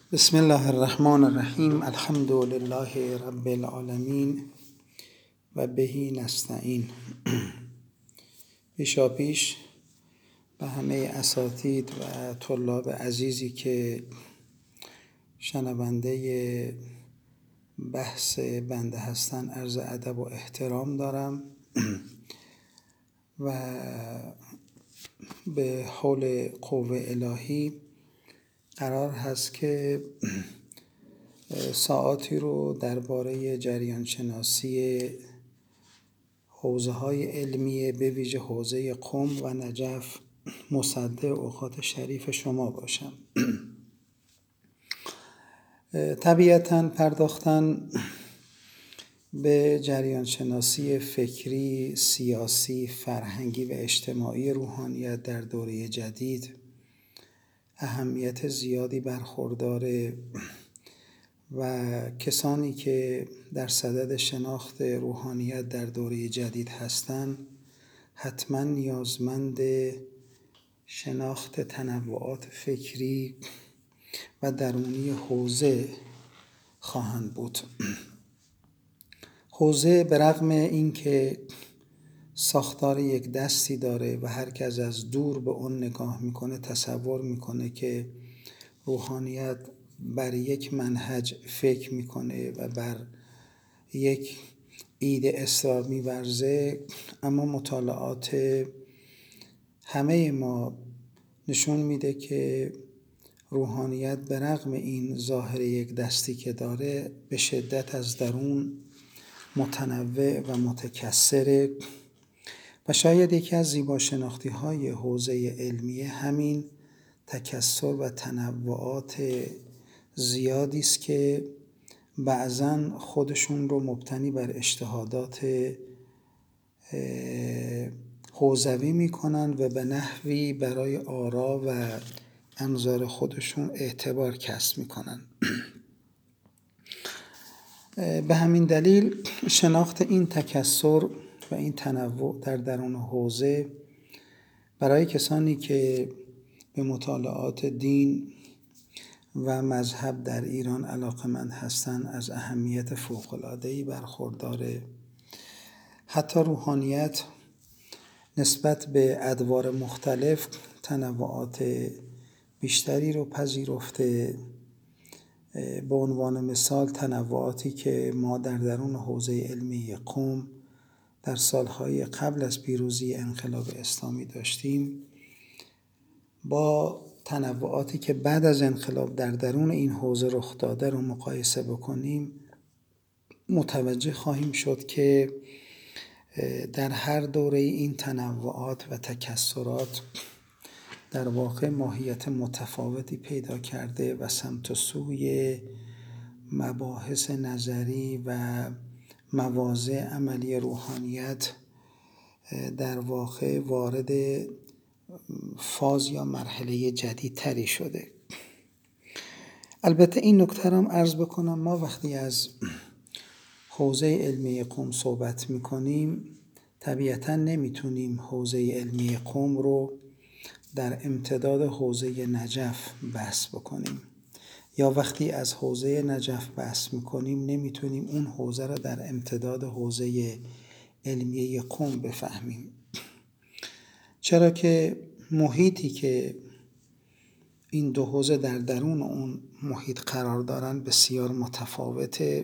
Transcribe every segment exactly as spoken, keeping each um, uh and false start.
بسم الله الرحمن الرحیم. الحمد لله رب العالمین و بهی نستعین. پیشا پیش به همه اساتید و طلاب عزیزی که شنونده بحث بنده هستن عرض ادب و احترام دارم و به حول قوه الهی قرار هست که ساعاتی رو درباره جریان شناسی حوزه های علمیه به ویژه حوزه قم و نجف مصدق اوقات شریف شما باشم. طبیعتاً پرداختن به جریان شناسی فکری، سیاسی، فرهنگی و اجتماعی روحانیت در دوره جدید اهمیت زیادی برخورداره و کسانی که در صدد شناخت روحانیت در دوره جدید هستند حتما نیازمند شناخت تنوعات فکری و درونی حوزه خواهند بود. حوزه به رغم اینکه ساختار یک دستی داره و هر کس از دور به اون نگاه میکنه تصور میکنه که روحانیت بر یک منهج فکر میکنه و بر یک ایده اصرار میورزه، اما مطالعات همه ما نشون میده که روحانیت به رغم این ظاهر یک دستی که داره به شدت از درون متنوع و متکثره و شاید یکی از زیبا شناختی های حوزه علمیه همین تکثر و تنوعات زیادی است که بعضاً خودشون رو مبتنی بر اجتهادات حوزوی میکنن و به نحوی برای آرا و انظار خودشون اعتبار کسب میکنن. به همین دلیل شناخت این تکثر و این تنوع در درون حوزه برای کسانی که به مطالعات دین و مذهب در ایران علاقه‌مند هستند از اهمیت فوق‌العاده‌ای برخورداره. حتی روحانیت نسبت به ادوار مختلف تنوعات بیشتری رو پذیرفته. به عنوان مثال تنوعاتی که ما در درون حوزه علمی قم در سالهای قبل از پیروزی انقلاب اسلامی داشتیم با تنوعاتی که بعد از انقلاب در درون این حوزه رخ داده رو مقایسه بکنیم متوجه خواهیم شد که در هر دوره این تنوعات و تکثرات در واقع ماهیت متفاوتی پیدا کرده و سمت و سوی مباحث نظری و مواضع عملی روحانیت در واقع وارد فاز یا مرحله جدیدتری شده. البته این نکته هم عرض بکنم، ما وقتی از حوزه علمی قم صحبت میکنیم طبیعتا نمیتونیم حوزه علمی قم رو در امتداد حوزه نجف بحث بکنیم، یا وقتی از حوزه نجف بحث میکنیم نمیتونیم اون حوزه را در امتداد حوزه علمیه قم بفهمیم، چرا که محیطی که این دو حوزه در درون اون محیط قرار دارن بسیار متفاوته.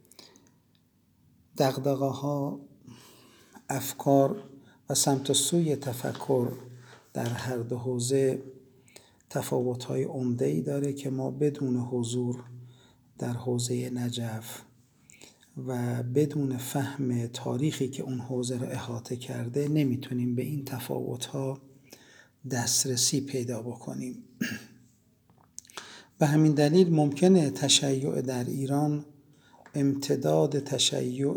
دغدغه‌ها، افکار و سمت و سوی تفکر در هر دو حوزه تفاوت‌های عمده‌ای داره که ما بدون حضور در حوزه نجف و بدون فهم تاریخی که اون حوزه رو احاطه کرده نمیتونیم به این تفاوت‌ها دسترسی پیدا بکنیم. به همین دلیل ممکنه تشیع در ایران امتداد تشیع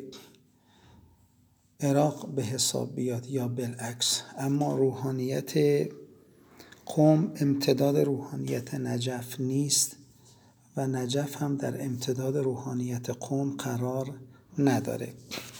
عراق به حساب بیاد یا بالعکس، اما روحانیت قم امتداد روحانیت نجف نیست و نجف هم در امتداد روحانیت قم قرار نداره.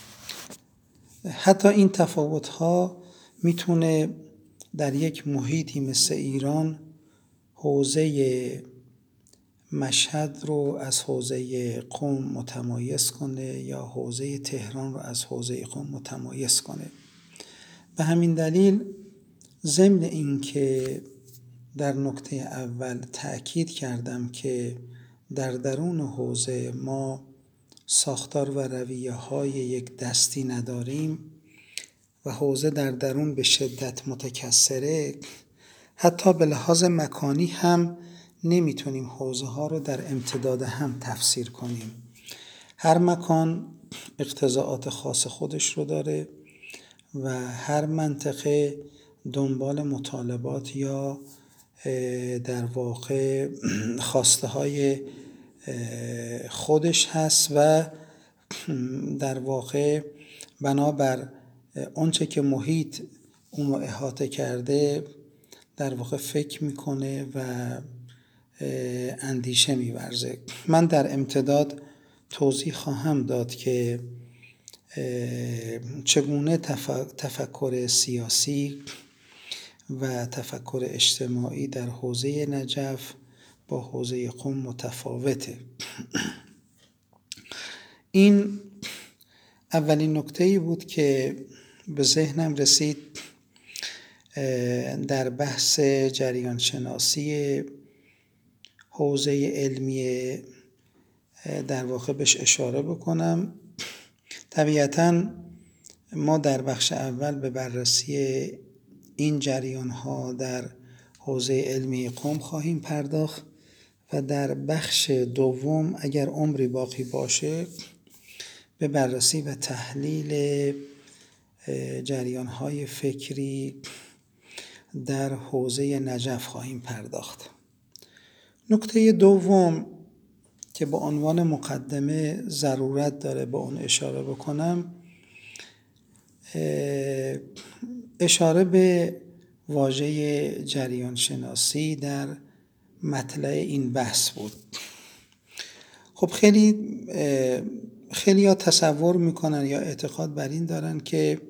حتی این تفاوت‌ها میتونه در یک محیطی مثل ایران حوزه مشهد رو از حوزه قم متمایز کنه یا حوزه تهران رو از حوزه قم متمایز کنه. به همین دلیل ضمن این که در نکته اول تأکید کردم که در درون حوزه ما ساختار و رویه های یک دستی نداریم و حوزه در درون به شدت متکثره، حتی به لحاظ مکانی هم نمیتونیم حوزه ها رو در امتداد هم تفسیر کنیم. هر مکان اقتضاعات خاص خودش رو داره و هر منطقه دنبال مطالبات یا در واقع خواسته های خودش هست و در واقع بنابر اونچه که محیط اون رو احاطه کرده در واقع فکر میکنه و اندیشه میورزه. من در امتداد توضیح خواهم داد که چگونه تفکر سیاسی و تفکر اجتماعی در حوزه نجف با حوزه قم متفاوته. این اولین نکته‌ای بود که به ذهنم رسید در بحث جریان شناسی حوزه علمی در واقع بهش اشاره بکنم. طبیعتاً ما در بخش اول به بررسی این جریان ها در حوزه علمی قم خواهیم پرداخت و در بخش دوم اگر عمری باقی باشه به بررسی و تحلیل جریان های فکری در حوزه نجف خواهیم پرداخت. نکته دوم که با عنوان مقدمه ضرورت داره به اون اشاره بکنم، اشاره به واژه جریان شناسی در مطلع این بحث بود. خب خیلی خیلی ها تصور میکنن یا اعتقاد بر این دارن که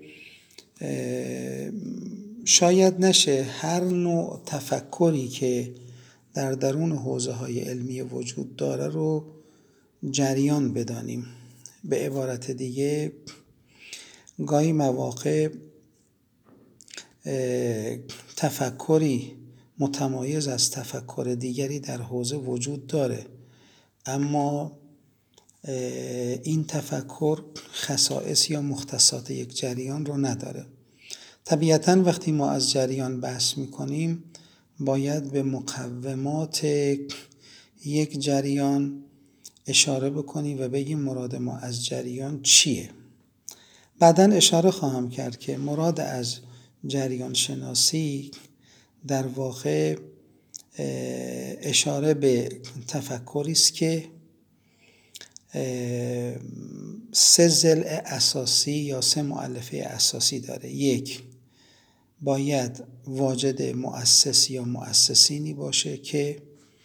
شاید نشه هر نوع تفکری که در درون حوزه های علمی وجود داره رو جریان بدانیم. به عبارت دیگه گاهی مواقع تفکری متمایز از تفکر دیگری در حوزه وجود داره، اما این تفکر خصائص یا مختصات یک جریان رو نداره. طبیعتاً وقتی ما از جریان بحث میکنیم باید به مقومات یک جریان اشاره بکنیم و بگیم مراد ما از جریان چیه. بعداً اشاره خواهم کرد که مراد از جریان شناسی در واقع اشاره به تفکری است که سه ضلع اساسی یا سه مؤلفه اساسی داره. یک، باید واجد مؤسس یا مؤسسینی باشه که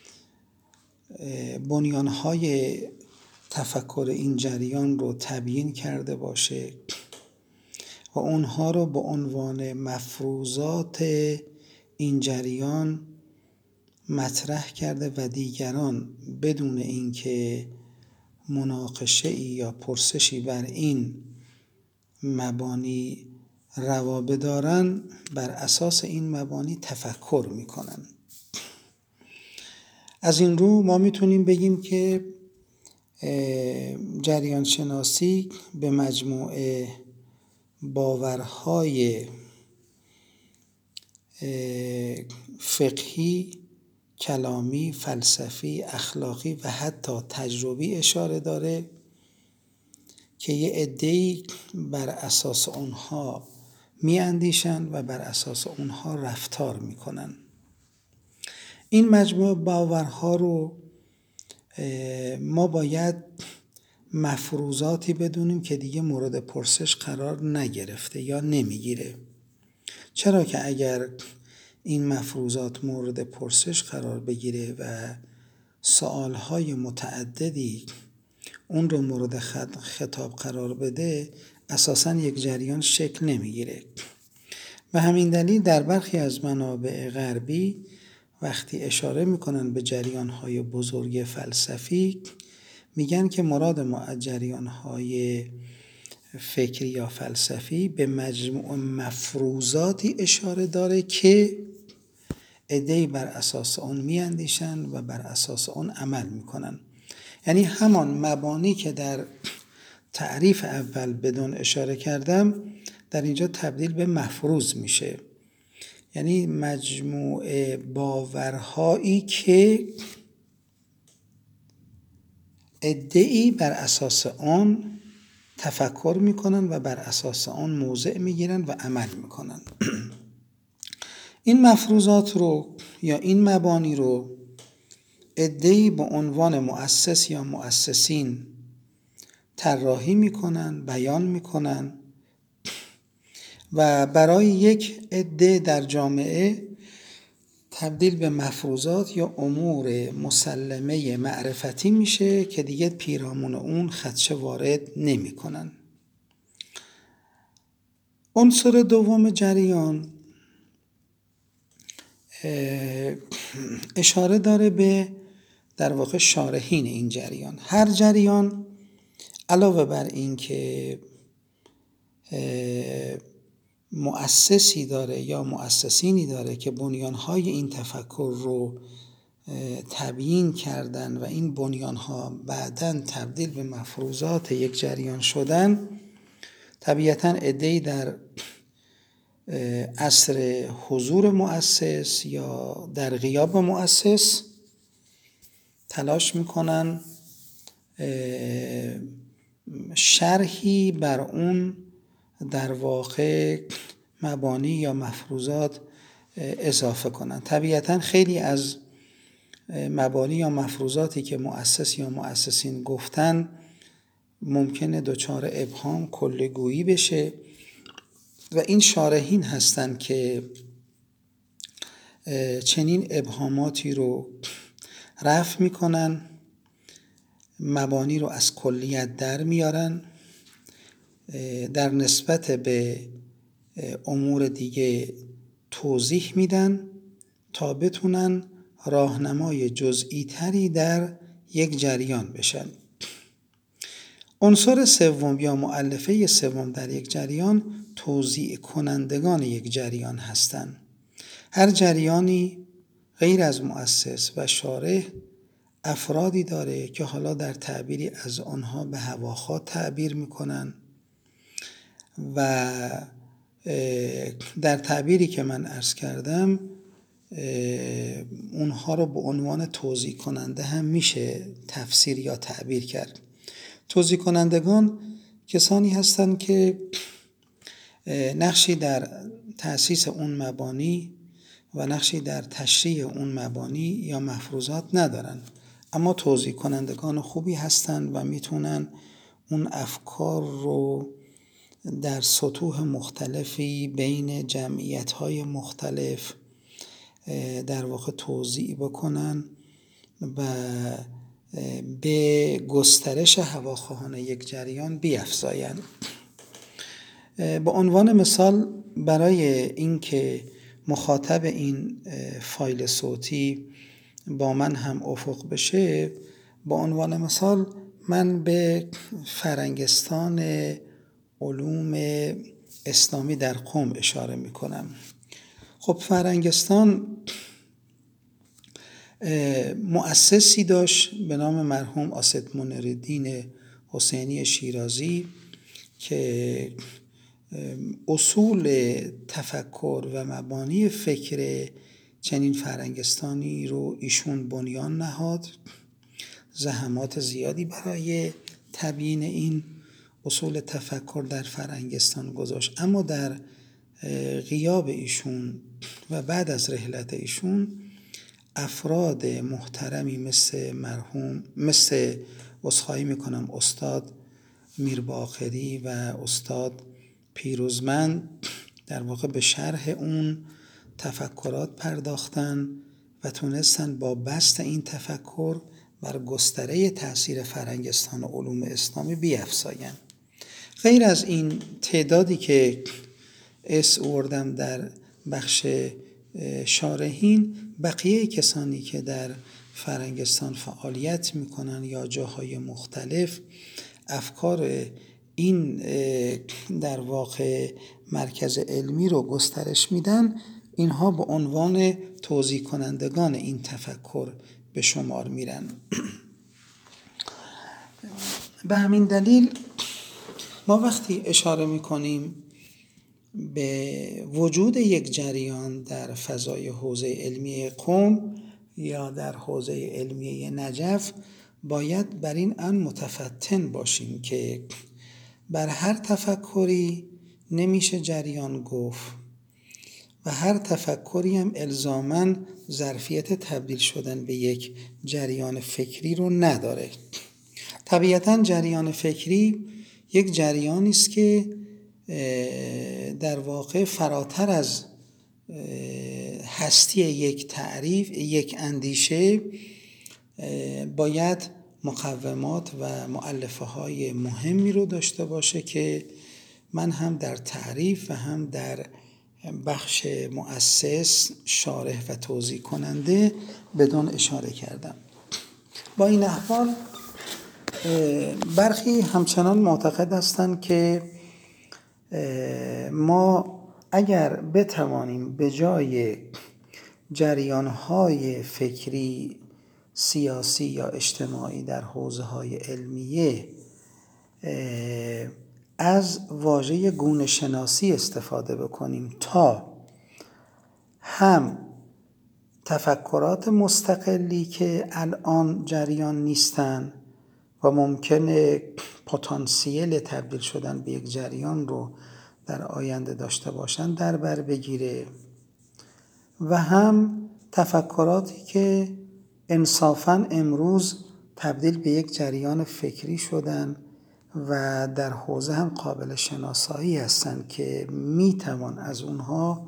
بنیانهای تفکر این جریان رو تبیین کرده باشه و اونها رو به عنوان مفروضات این جریان مطرح کرده و دیگران بدون اینکه مناقشه یا پرسشی بر این مبانی روا بدارن بر اساس این مبانی تفکر میکنن. از این رو ما میتونیم بگیم که جریان شناسی به مجموعه باورهای فقهی، کلامی، فلسفی، اخلاقی و حتی تجربی اشاره داره که یه عده‌ای بر اساس اونها می اندیشن و بر اساس اونها رفتار می کنن. این مجموعه باورها رو ما باید مفروضاتی بدونیم که دیگه مورد پرسش قرار نگرفته یا نمیگیره. چرا که اگر این مفروضات مورد پرسش قرار بگیره و سوالهای متعددی اون رو مورد خطاب قرار بده، اساساً یک جریان شکل نمیگیره. و همین دلیل در برخی از منابع غربی وقتی اشاره میکنن به جریانهای بزرگ فلسفی میگن که مراد ما از جریانهای فکری یا فلسفی به مجموع مفروضاتی اشاره داره که عده‌ای بر اساس اون میاندیشن و بر اساس اون عمل میکنن. یعنی همان مبانی که در تعریف اول بدون اشاره کردم در اینجا تبدیل به مفروض میشه، یعنی مجموعه باورهایی که عده‌ای بر اساس آن تفکر میکنن و بر اساس آن موضع میگیرن و عمل میکنن. این مفروضات رو یا این مبانی رو عده‌ای به عنوان مؤسس یا مؤسسین طراحی میکنن، بیان میکنن و برای یک عده در جامعه تبدیل به مفروضات یا امور مسلمه معرفتی میشه که دیگه پیرامون اون خدشه وارد نمی کنن. عنصر دوم جریان اشاره داره به در واقع شارحین این جریان. هر جریان علاوه بر این که مؤسسی داره یا مؤسسینی داره که بنیانهای این تفکر رو تبیین کردن و این بنیانها بعداً تبدیل به مفروضات یک جریان شدن، طبیعتاً عده‌ای در عصر حضور مؤسس یا در غیاب مؤسس تلاش میکنن شرحی بر اون در واقع مبانی یا مفروضات اضافه کنن. طبیعتاً خیلی از مبانی یا مفروضاتی که مؤسس یا مؤسسین گفتن ممکنه دچار ابهام کل‌گویی بشه و این شارحین هستن که چنین ابهاماتی رو رفع میکنن، مبانی رو از کلیت در میارن، در نسبت به امور دیگه توضیح میدن تا بتونن راهنمای جزئی تری در یک جریان بشن. عنصر سوم یا مؤلفه سوم در یک جریان توزیع کنندگان یک جریان هستند. هر جریانی غیر از مؤسس و شارح افرادی داره که حالا در تعبیری از آنها به هواخواه تعبیر میکنن و در تعبیری که من عرض کردم اونها رو به عنوان توزیع کننده هم میشه تفسیر یا تعبیر کرد. توزیع کنندگان کسانی هستند که نقشی در تأسیس اون مبانی و نقشی در تشریح اون مبانی یا مفروضات ندارن، اما توزیع کنندگان خوبی هستند و میتونن اون افکار رو در سطوح مختلفی بین جمعیت‌های مختلف در واقع توزیع بکنن و به گسترش هواخواهان یک جریان بیفزایند. به عنوان مثال برای اینکه مخاطب این فایل صوتی با من هم افق بشه، به عنوان مثال من به فرنگستان علوم اسلامی در قم اشاره می کنم. خب فرنگستان مؤسسی داشت به نام مرحوم اسد منیرالدین حسینی شیرازی که اصول تفکر و مبانی فکر چنین فرنگستانی رو ایشون بنیان نهاد، زحمات زیادی برای تبیین این اصول تفکر در فرنگستان گذاشت، اما در غیاب ایشون و بعد از رحلت ایشون افراد محترمی مثل مرحوم مثل عذرخواهی میکنم استاد میرباقری و استاد پیروزمند در واقع به شرح اون تفکرات پرداختن و تونستن با بسط این تفکر بر گستره تأثیر فرنگستان و علوم اسلامی بیفزایند. غیر از این تعدادی که اس آوردم در بخش شارحین بقیه کسانی که در فرنگستان فعالیت میکنن یا جاهای مختلف افکار این در واقع مرکز علمی رو گسترش میدن، اینها به عنوان توضیح کنندگان این تفکر به شمار میرن. به همین دلیل ما وقتی اشاره میکنیم به وجود یک جریان در فضای حوزه علمی قم یا در حوزه علمی نجف، باید بر این ان متفتن باشیم که بر هر تفکری نمیشه جریان گفت و هر تفکری هم الزاماً ظرفیت تبدیل شدن به یک جریان فکری رو نداره. طبیعتاً جریان فکری یک جریانی است که در واقع فراتر از هستی یک تعریف، یک اندیشه، باید مقومات و مؤلفه های مهمی رو داشته باشه که من هم در تعریف و هم در بخش مؤسس، شارح و توضیح کننده بدون اشاره کردم. با این احوال برخی همچنان معتقد هستند که ما اگر بتوانیم به جای جریان‌های فکری، سیاسی یا اجتماعی در حوزه‌های علمیه از واژه گونه شناسی استفاده بکنیم تا هم تفکرات مستقلی که الان جریان نیستن و ممکنه پتانسیل تبدیل شدن به یک جریان رو در آینده داشته باشن در بر بگیره، و هم تفکراتی که انصافاً امروز تبدیل به یک جریان فکری شدن و در حوزه هم قابل شناسایی هستن که میتوان از اونها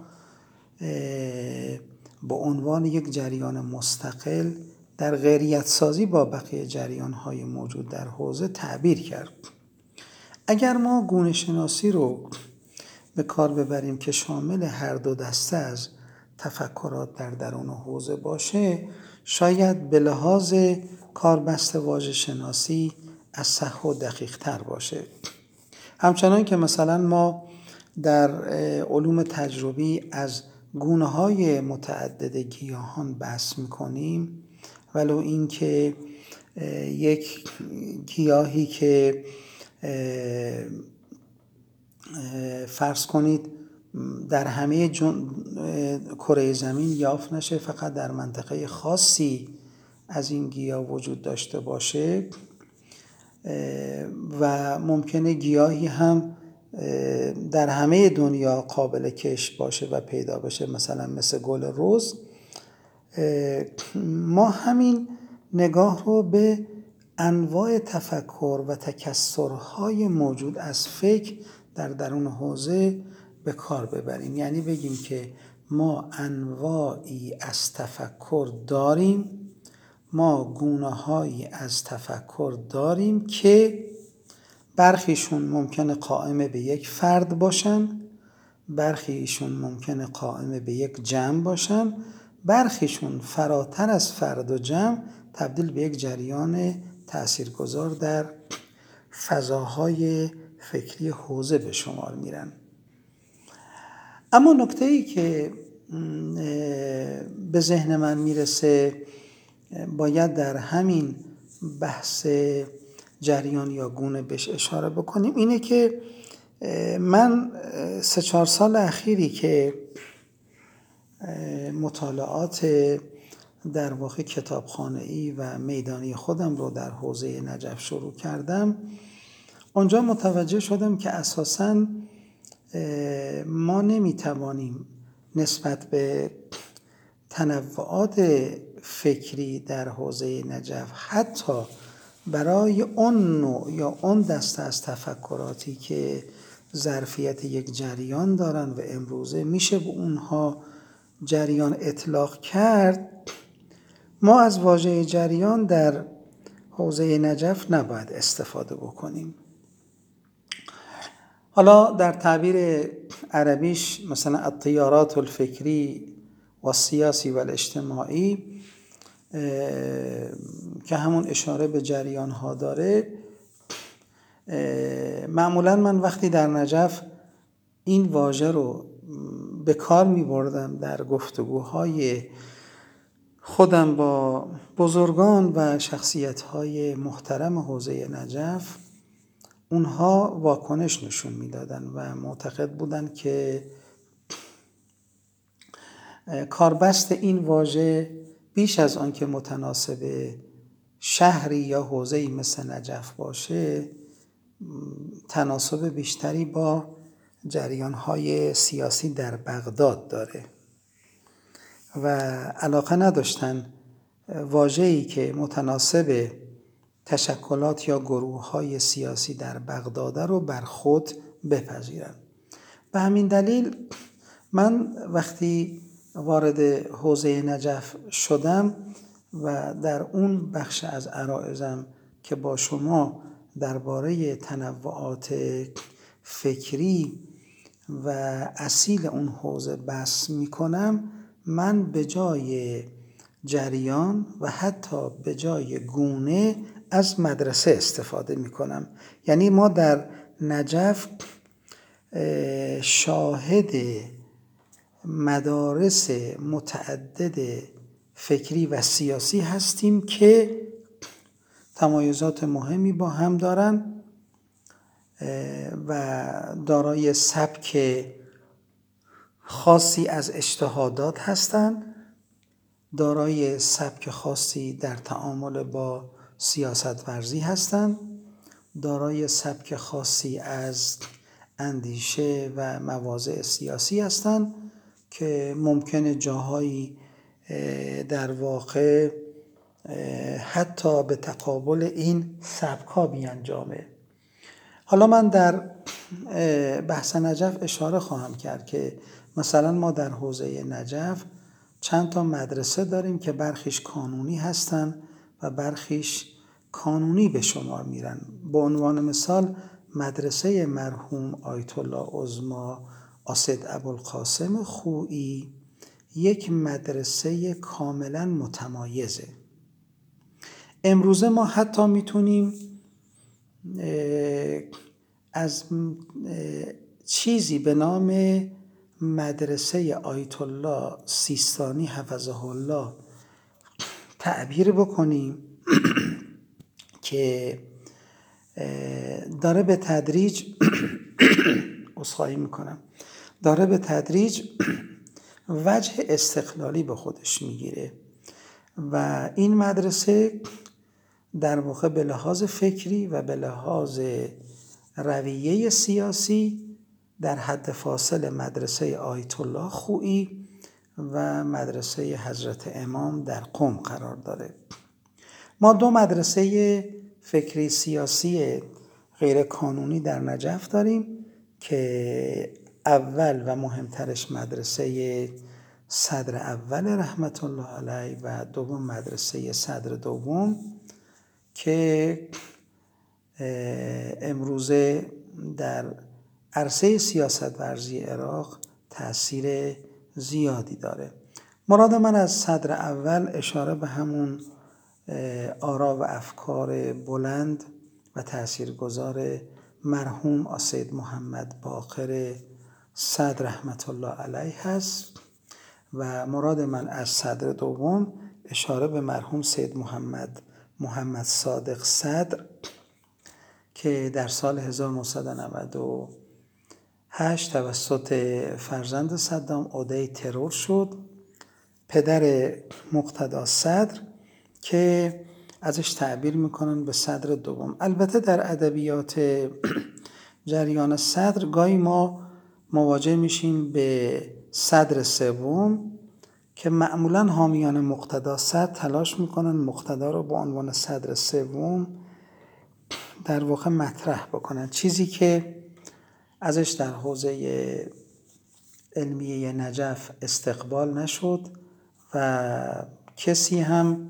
به عنوان یک جریان مستقل در غیریت سازی با بقیه جریان‌های موجود در حوزه تعبیر کرد. اگر ما گونه شناسی رو به کار ببریم که شامل هر دو دسته از تفکرات در درون حوزه باشه، شاید به لحاظ کاربست واژه شناسی اصح و دقیق تر باشه. همچنان که مثلا ما در علوم تجربی از گونه‌های متعدد گیاهان بحث می‌کنیم، ولو این که یک گیاهی که فرض کنید در همه کره زمین یافت نشه، فقط در منطقه خاصی از این گیاه وجود داشته باشه و ممکنه گیاهی هم در همه دنیا قابل کشت باشه و پیدا بشه، مثلا مثل گل رز، ما همین نگاه رو به انواع تفکر و تکثرهای موجود از فکر در درون حوزه به کار ببریم. یعنی بگیم که ما انواعی از تفکر داریم، ما گونه‌هایی از تفکر داریم که برخیشون ممکنه قائم به یک فرد باشن، برخیشون ممکنه قائم به یک جمع باشن، برخیشون فراتر از فرد و جمع تبدیل به یک جریان تاثیرگذار در فضاهای فکری حوزه به شمار میرن. اما نکته‌ای که به ذهن من میرسه باید در همین بحث جریان یا گونه بهش اشاره بکنیم اینه که من سه چهار سال اخیری که مطالعات در واقع کتابخانه‌ای و میدانی خودم رو در حوزه نجف شروع کردم، اونجا متوجه شدم که اساساً ما نمیتوانیم نسبت به تنوعات فکری در حوزه نجف حتی برای اون نوع یا اون دسته از تفکراتی که ظرفیت یک جریان دارن و امروزه میشه به اونها جریان اطلاق کرد، ما از واژه جریان در حوزه نجف نباید استفاده بکنیم. حالا در تعبیر عربیش مثلا التیارات الفکری و سیاسی و اجتماعی که همون اشاره به جریان ها داره، معمولا من وقتی در نجف این واژه رو به کار می بردم در گفتگوهای خودم با بزرگان و شخصیت‌های محترم حوزه نجف، اونها واکنش نشون میدادن و معتقد بودن که کاربست این واژه بیش از آن که متناسب شهری یا حوزه‌ای مثل نجف باشه، تناسب بیشتری با جریان‌های سیاسی در بغداد داره و علاقه نداشتن واژه‌ای که متناسب تشکلات یا گروه‌های سیاسی در بغداد رو بر خود بپذیرن. به همین دلیل من وقتی وارد حوزه نجف شدم و در اون بخش از عرایضم که با شما درباره تنوعات فکری و اصیل اون حوزه بحث می‌کنم، من به جای جریان و حتی به جای گونه از مدرسه استفاده می‌کنم. یعنی ما در نجف شاهد مدارس متعدد فکری و سیاسی هستیم که تمایزات مهمی با هم دارن و دارای سبک خاصی از اجتهادات هستند، دارای سبک خاصی در تعامل با سیاست ورزی هستند، دارای سبک خاصی از اندیشه و مواضع سیاسی هستند که ممکنه جاهایی در واقع حتی به تقابل این سبک‌ها بیانجامه. حالا من در بحث نجف اشاره خواهم کرد که مثلا ما در حوزه نجف چند تا مدرسه داریم که برخیش کانونی هستن و برخیش کانونی به شمار میرن. به عنوان مثال مدرسه مرحوم آیت الله عظما اسد ابوالقاسم خویی یک مدرسه کاملا متمایزه. امروزه ما حتی میتونیم از چیزی به نام مدرسه آیت الله سیستانی حفظه الله تعبیر بکنیم که داره به تدریج عذرخواهی میکنم داره به تدریج وجه استقلالی به خودش میگیره و این مدرسه در واقع به لحاظ فکری و به لحاظ رویه سیاسی در حد فاصل مدرسه آیت الله خویی و مدرسه حضرت امام در قم قرار داره. ما دو مدرسه فکری سیاسی غیر قانونی در نجف داریم که اول و مهمترش مدرسه صدر اول رحمت الله علیه و دوم مدرسه صدر دوم که امروزه در عرصه سیاست ورزی عراق تأثیر زیادی داره. مراد من از صدر اول اشاره به همون آرا و افکار بلند و تاثیرگذار مرحوم اسد محمد باقر صدر رحمت الله علیه هست و مراد من از صدر دوم اشاره به مرحوم سید محمد محمد صادق صدر که در سال هزار و نهصد و نود و هشت توسط فرزند صدام عقده ترور شد، پدر مقتدی صدر که ازش تعبیر میکنن به صدر دوم. البته در ادبیات جریان صدر گاهی ما مواجه میشیم به صدر سوم که معمولا حامیان مقتدی صدر تلاش میکنن مقتدی رو به عنوان صدر سوم در واقع مطرح بکنن، چیزی که ازش در حوزه علمیه نجف استقبال نشد و کسی هم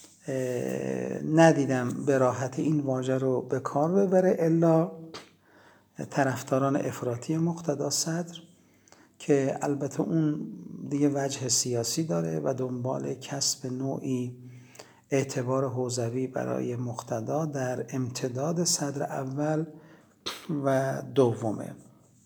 ندیدم به راحت این واژه رو به کار ببره الا طرفداران افراطی مقتدی صدر که البته اون دیگه وجه سیاسی داره و دنبال کسب نوعی اعتبار حوزوی برای مقتدا در امتداد صدر اول و دومه.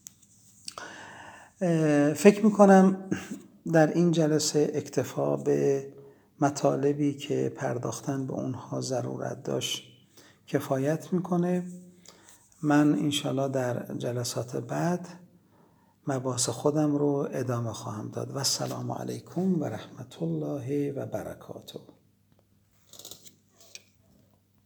فکر میکنم در این جلسه اکتفا به مطالبی که پرداختن به اونها ضرورت داشت کفایت میکنه. من انشالله در جلسات بعد مباحث خودم رو ادامه خواهم داد و السلام علیکم و رحمت الله و برکاته.